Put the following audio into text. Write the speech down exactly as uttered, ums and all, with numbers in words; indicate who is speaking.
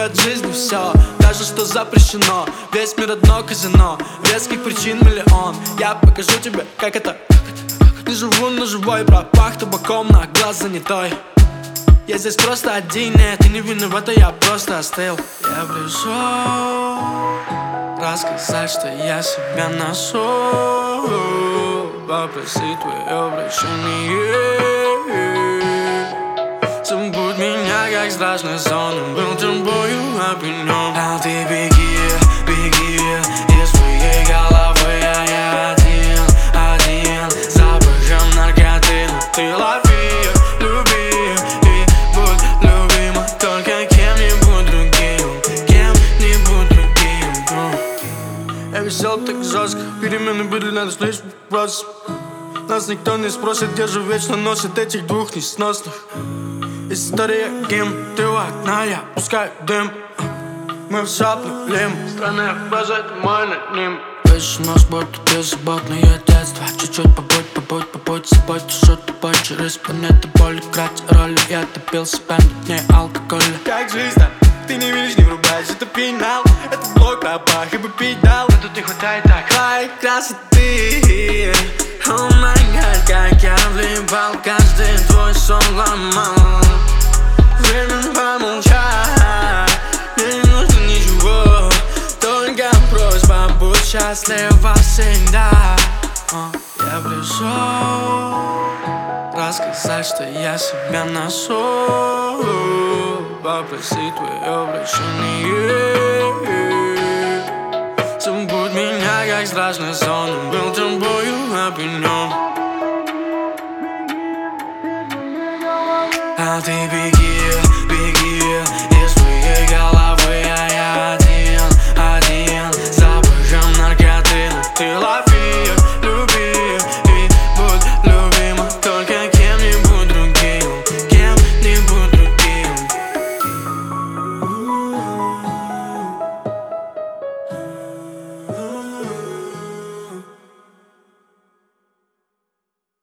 Speaker 1: требую от жизни все, даже что запрещено. Весь мир одно казино, веских причин миллион. Я покажу тебе, как это, не живу на живой, пропах табаком на глаз занятой. Я здесь просто один, нет, ты не виновата, я просто остыл. Я пришел рассказать, что я себя ношу, попросить твое прощение. Забудь меня, как страшный сон, был тобою опьянен. А ты беги, беги из своей головы, а я один, один. Запахом наркоты, но ты лови, люби и будь любима только кем-нибудь другим, кем-нибудь другим. Я весел так жестко, перемены были, надо слышать вопрос. Нас никто не спросит, где же вечно носит этих двух несносных. История гим, ты у окна, я пускаю дым. Мы все плюем, странная фраза, это мой аноним. Весь нос будто беззаботное детство. Чуть-чуть побудь, побудь, побудь с собой. Ты что тобой через планету боли. Играть роли, я топил себя на дне алкоголя. Как жизнь там, ты не видишь, не врубаешь, это финал. Это блок, пропах и попить дал. Но тут не хватает так твоей красоты. О май гад, как я влипал, каждый твой сон ломал. Время помолчать, мне не нужно ничего, только просьба, будь счастлива всегда. О, я пришел рассказать, что я себя ношу, попросить твое прощение. Забудь меня, как страшный сон, был тобою опьянен. А ты беги.